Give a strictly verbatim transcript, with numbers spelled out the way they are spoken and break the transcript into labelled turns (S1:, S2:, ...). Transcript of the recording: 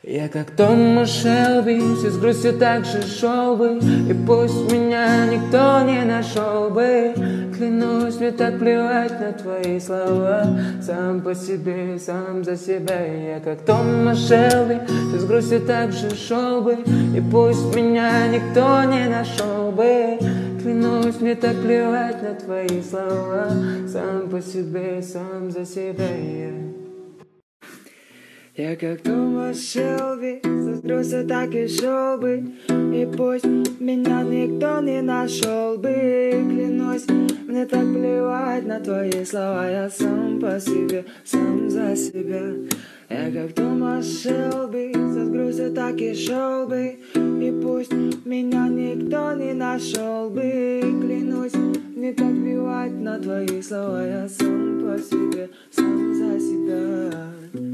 S1: Я как Томас Шелби, все с грустью так же шел бы, и пусть меня никто не нашел бы. Клянусь, мне так плевать на твои слова. Сам по себе, сам за себя. Я как Томас Шелби, все с грустью так же шел бы, и пусть меня никто не нашел бы. Клянусь, мне так плевать на твои слова. Сам по себе, сам за себя. Я как Томас Шелби, с грустью так и шел бы, и пусть меня никто не нашел бы. Клянусь, мне так плевать на твои слова. Я сам по себе, сам за себя. Я как Томас Шелби, с грустью так и шел бы, и пусть меня никто не нашел бы. Клянусь, мне так плевать на твои слова. Я сам по себе, сам за себя.